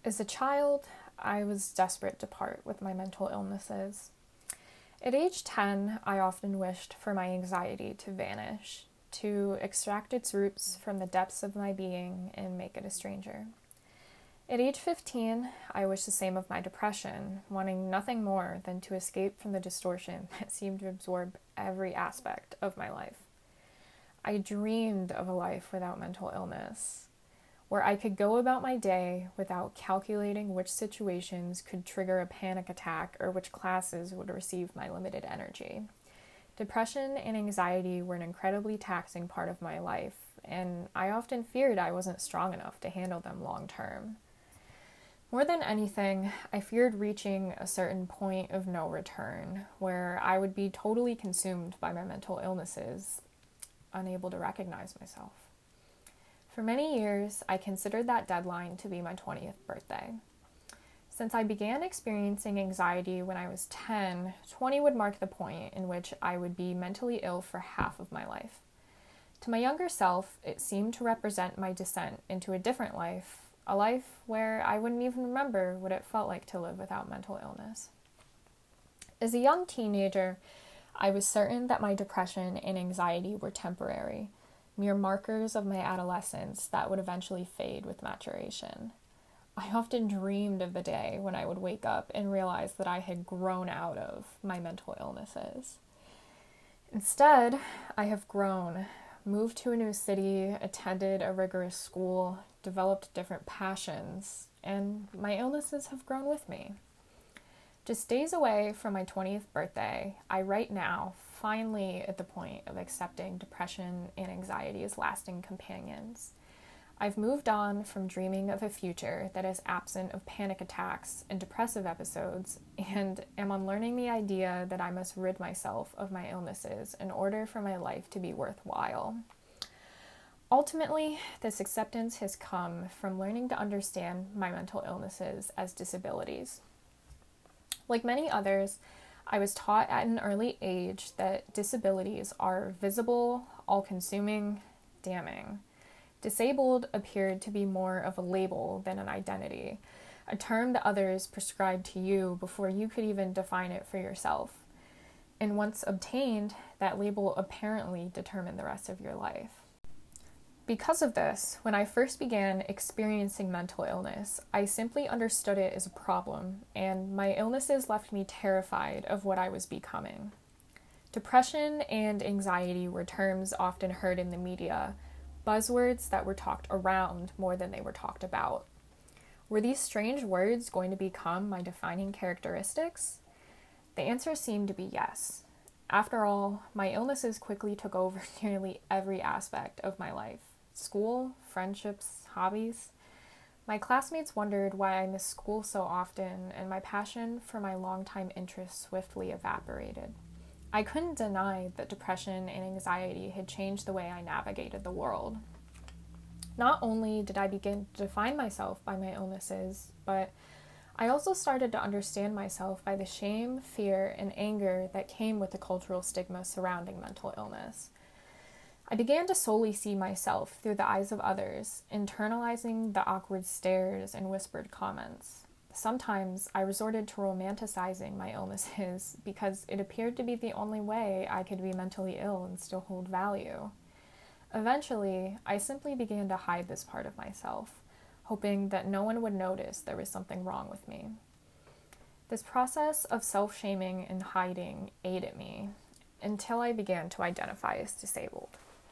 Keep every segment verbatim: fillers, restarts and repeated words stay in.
As a child, I was desperate to part with my mental illnesses. At age ten, I often wished for my anxiety to vanish, to extract its roots from the depths of my being and make it a stranger. At age fifteen, I wished the same of my depression, wanting nothing more than to escape from the distortion that seemed to absorb every aspect of my life. I dreamed of a life without mental illness, where I could go about my day without calculating which situations could trigger a panic attack or which classes would receive my limited energy. Depression and anxiety were an incredibly taxing part of my life, and I often feared I wasn't strong enough to handle them long term. More than anything, I feared reaching a certain point of no return, where I would be totally consumed by my mental illnesses, unable to recognize myself. For many years, I considered that deadline to be my twentieth birthday. Since I began experiencing anxiety when I was ten, twenty would mark the point in which I would be mentally ill for half of my life. To my younger self, it seemed to represent my descent into a different life, a life where I wouldn't even remember what it felt like to live without mental illness. As a young teenager, I was certain that my depression and anxiety were temporary, mere markers of my adolescence that would eventually fade with maturation. I often dreamed of the day when I would wake up and realize that I had grown out of my mental illnesses. Instead, I have grown, moved to a new city, attended a rigorous school, developed different passions, and my illnesses have grown with me. Just days away from my twentieth birthday, I right now finally at the point of accepting depression and anxiety as lasting companions. I've moved on from dreaming of a future that is absent of panic attacks and depressive episodes, and am unlearning the idea that I must rid myself of my illnesses in order for my life to be worthwhile. Ultimately, this acceptance has come from learning to understand my mental illnesses as disabilities. Like many others, I was taught at an early age that disabilities are visible, all-consuming, damning. Disabled appeared to be more of a label than an identity, a term that others prescribed to you before you could even define it for yourself. And once obtained, that label apparently determined the rest of your life. Because of this, when I first began experiencing mental illness, I simply understood it as a problem, and my illnesses left me terrified of what I was becoming. Depression and anxiety were terms often heard in the media, buzzwords that were talked around more than they were talked about. Were these strange words going to become my defining characteristics? The answer seemed to be yes. After all, my illnesses quickly took over nearly every aspect of my life. School, friendships, hobbies. My classmates wondered why I missed school so often, and my passion for my longtime interests swiftly evaporated. I couldn't deny that depression and anxiety had changed the way I navigated the world. Not only did I begin to define myself by my illnesses, but I also started to understand myself by the shame, fear, and anger that came with the cultural stigma surrounding mental illness. I began to solely see myself through the eyes of others, internalizing the awkward stares and whispered comments. Sometimes I resorted to romanticizing my illnesses because it appeared to be the only way I could be mentally ill and still hold value. Eventually, I simply began to hide this part of myself, hoping that no one would notice there was something wrong with me. This process of self-shaming and hiding aided me until I began to identify as disabled.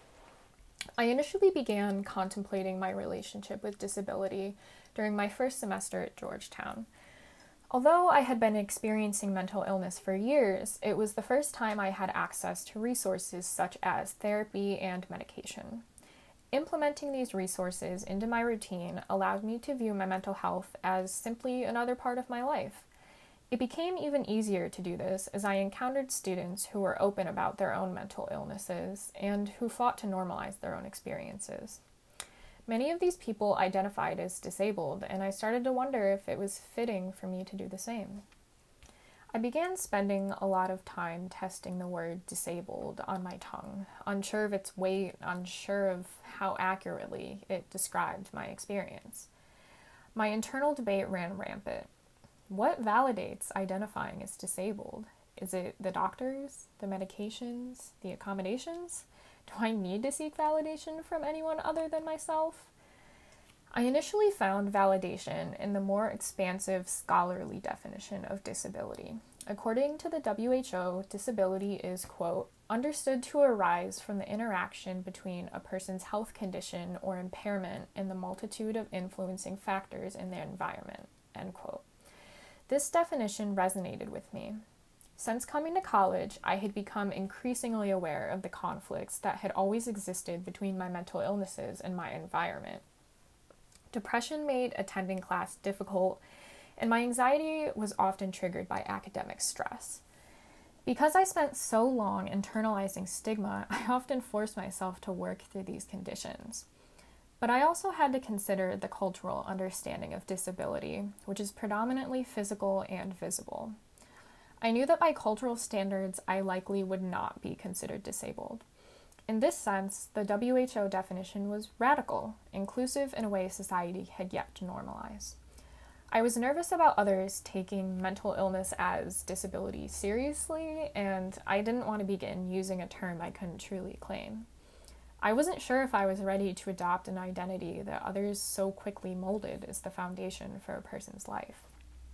I initially began contemplating my relationship with disability during my first semester at Georgetown. Although I had been experiencing mental illness for years, it was the first time I had access to resources such as therapy and medication. Implementing these resources into my routine allowed me to view my mental health as simply another part of my life. It became even easier to do this as I encountered students who were open about their own mental illnesses and who fought to normalize their own experiences. Many of these people identified as disabled, and I started to wonder if it was fitting for me to do the same. I began spending a lot of time testing the word disabled on my tongue, unsure of its weight, unsure of how accurately it described my experience. My internal debate ran rampant. What validates identifying as disabled? Is it the doctors, the medications, the accommodations? Do I need to seek validation from anyone other than myself? I initially found validation in the more expansive scholarly definition of disability. According to the W H O, disability is, quote, understood to arise from the interaction between a person's health condition or impairment and the multitude of influencing factors in their environment, end quote. This definition resonated with me. Since coming to college, I had become increasingly aware of the conflicts that had always existed between my mental illnesses and my environment. Depression made attending class difficult, and my anxiety was often triggered by academic stress. Because I spent so long internalizing stigma, I often forced myself to work through these conditions. But I also had to consider the cultural understanding of disability, which is predominantly physical and visible. I knew that by cultural standards, I likely would not be considered disabled. In this sense, the W H O definition was radical, inclusive in a way society had yet to normalize. I was nervous about others taking mental illness as disability seriously, and I didn't want to begin using a term I couldn't truly claim. I wasn't sure if I was ready to adopt an identity that others so quickly molded as the foundation for a person's life.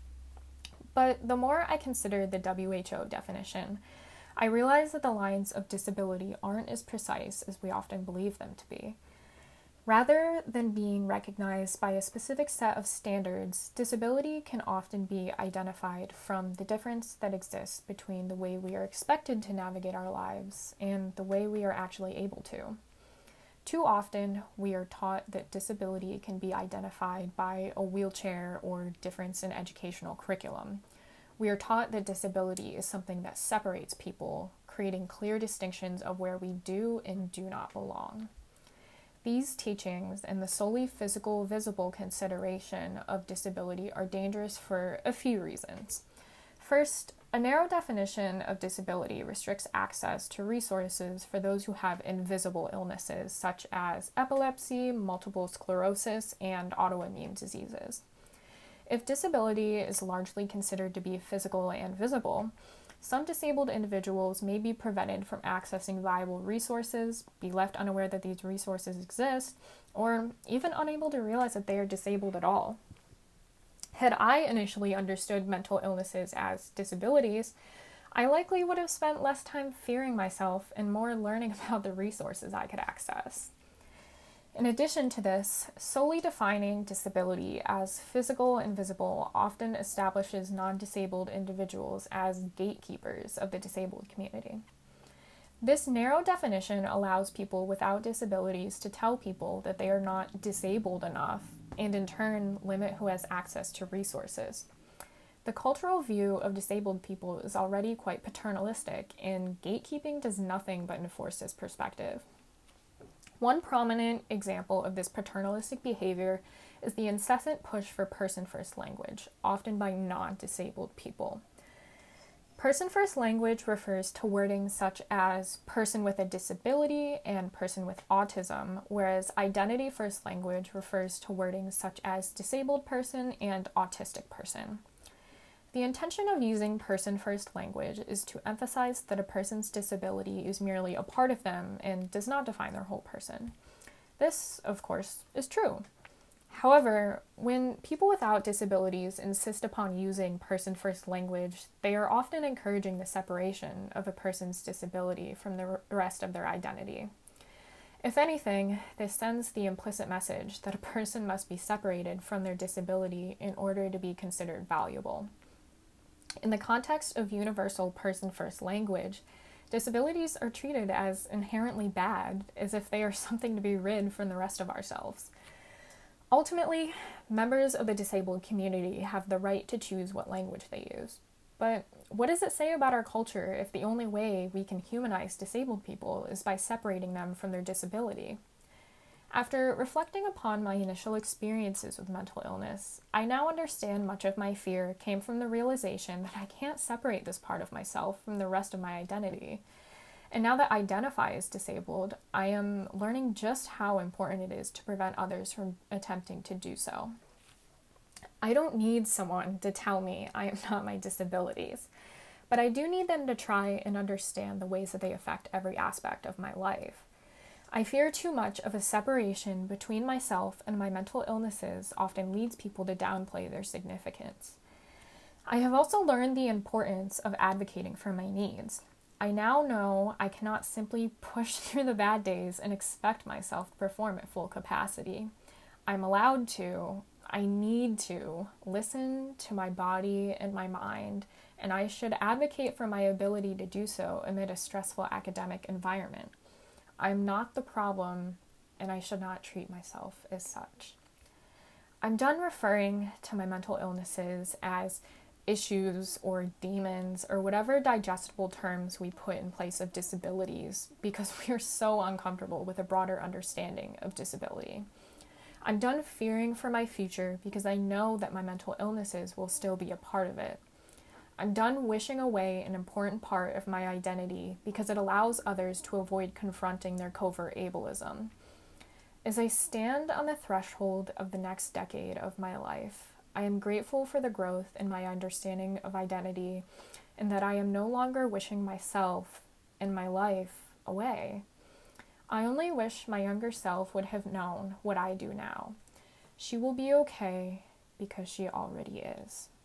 But the more I considered the W H O definition, I realized that the lines of disability aren't as precise as we often believe them to be. Rather than being recognized by a specific set of standards, disability can often be identified from the difference that exists between the way we are expected to navigate our lives and the way we are actually able to. Too often, we are taught that disability can be identified by a wheelchair or difference in educational curriculum. We are taught that disability is something that separates people, creating clear distinctions of where we do and do not belong. These teachings and the solely physical, visible consideration of disability are dangerous for a few reasons. First, a narrow definition of disability restricts access to resources for those who have invisible illnesses such as epilepsy, multiple sclerosis, and autoimmune diseases. If disability is largely considered to be physical and visible, some disabled individuals may be prevented from accessing viable resources, be left unaware that these resources exist, or even unable to realize that they are disabled at all. Had I initially understood mental illnesses as disabilities, I likely would have spent less time fearing myself and more learning about the resources I could access. In addition to this, solely defining disability as physical and visible often establishes non-disabled individuals as gatekeepers of the disabled community. This narrow definition allows people without disabilities to tell people that they are not disabled enough, and in turn limit who has access to resources. The cultural view of disabled people is already quite paternalistic, and gatekeeping does nothing but enforce this perspective. One prominent example of this paternalistic behavior is the incessant push for person-first language, often by non-disabled people. Person-first language refers to wording such as person with a disability and person with autism, whereas identity-first language refers to wording such as disabled person and autistic person. The intention of using person-first language is to emphasize that a person's disability is merely a part of them and does not define their whole person. This, of course, is true. However, when people without disabilities insist upon using person-first language, they are often encouraging the separation of a person's disability from the rest of their identity. If anything, this sends the implicit message that a person must be separated from their disability in order to be considered valuable. In the context of universal person-first language, disabilities are treated as inherently bad, as if they are something to be rid from the rest of ourselves. Ultimately, members of the disabled community have the right to choose what language they use. But what does it say about our culture if the only way we can humanize disabled people is by separating them from their disability? After reflecting upon my initial experiences with mental illness, I now understand much of my fear came from the realization that I can't separate this part of myself from the rest of my identity. And now that I identify as disabled, I am learning just how important it is to prevent others from attempting to do so. I don't need someone to tell me I am not my disabilities, but I do need them to try and understand the ways that they affect every aspect of my life. I fear too much of a separation between myself and my mental illnesses often leads people to downplay their significance. I have also learned the importance of advocating for my needs. I now know I cannot simply push through the bad days and expect myself to perform at full capacity. I'm allowed to, I need to listen to my body and my mind, and I should advocate for my ability to do so amid a stressful academic environment. I'm not the problem, and I should not treat myself as such. I'm done referring to my mental illnesses as issues or demons or whatever digestible terms we put in place of disabilities because we are so uncomfortable with a broader understanding of disability. I'm done fearing for my future because I know that my mental illnesses will still be a part of it. I'm done wishing away an important part of my identity because it allows others to avoid confronting their covert ableism. As I stand on the threshold of the next decade of my life, I am grateful for the growth in my understanding of identity and that I am no longer wishing myself and my life away. I only wish my younger self would have known what I do now. She will be okay because she already is.